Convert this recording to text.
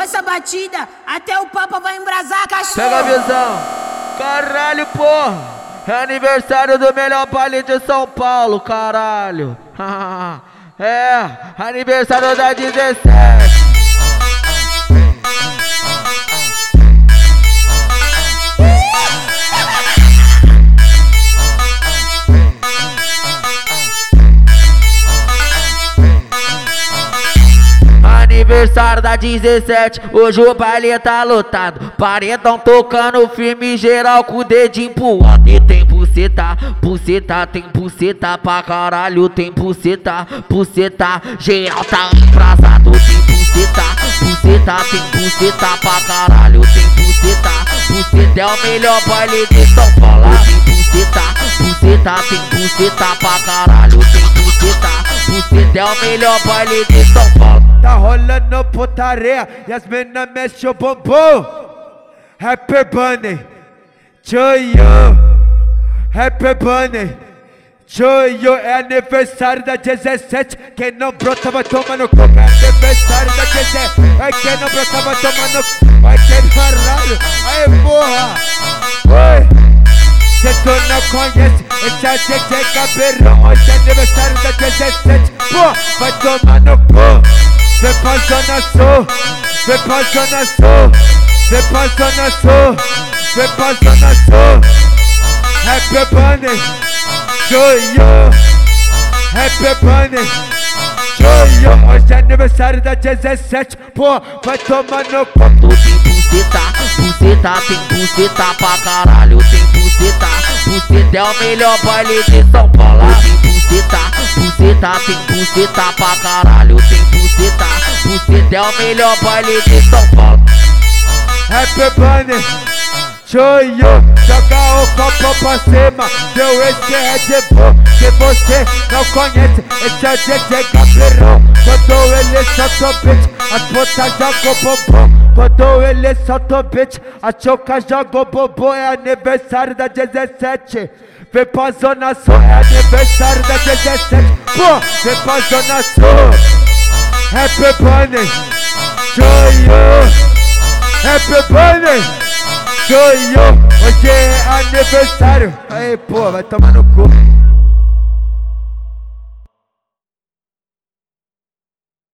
essa batida, até o Papa vai embrasar, cachorro. Pega a visão. Caralho, porra. É aniversário do melhor baile de São Paulo, caralho. É, aniversário da 17. Aniversário da 17, hoje o baile tá lotado. Paredão tocando firme, geral com o dedinho pro alto. E tem buceta, buceta, tem buceta pra caralho. Tem buceta, buceta, geral tá embrasado. Tem buceta, buceta, tem buceta pra caralho. Tem buceta, buceta é o melhor baile de São Paulo. Tem buceta, buceta, tem buceta pra caralho. Tem buceta, buceta é o melhor baile de São Paulo. Tá rolando putaria e as mina mexem o bumbum. Happy Bunny, Joyo. Happy Bunny, Joyo. É aniversário da 17. Quem não brota vai tomar no cu. É aniversário da 17. Ai, quem não brota vai tomar no cu. Ai, que caralho. Aí, porra. Oi. Cê tu não conhece, esse é DJ Gabeirão. Hoje é aniversário da 17. Pô, vai tomar no cu. Vem pra Zona Sul, vem pra Zona Sul, vem pra Zona Sul, vem pra Zona Sul. Happy Bunny, Joyo. Happy Bunny, Joyo. Hoje é aniversário da 17. Pô, vai tomar no cu. Tu tem buceta, buceta, tem buceta pra caralho. Tem buceta, buceta é o melhor baile de São Paulo. Tem buceta, buceta, tem buceta pra caralho. Tem buceta, buceta é o melhor baile de São Paulo. Happy Bunny, Joyo. Joga o copo pra cima, seu esse é de boa. Se você não conhece, esse é o DJ Gabeirão. Quando ele solta o beat, as putas jogam bombom. Quando ele solta o beat, a choca joga o bombom. É aniversário da 17. Vem pra Zona Sul, é aniversário da 17. Pô, vem pra Zona Sul. Happy Bunny, Joyo. Happy Bunny, Joyo. Hoje é aniversário. Aí, pô, vai tomar no cu.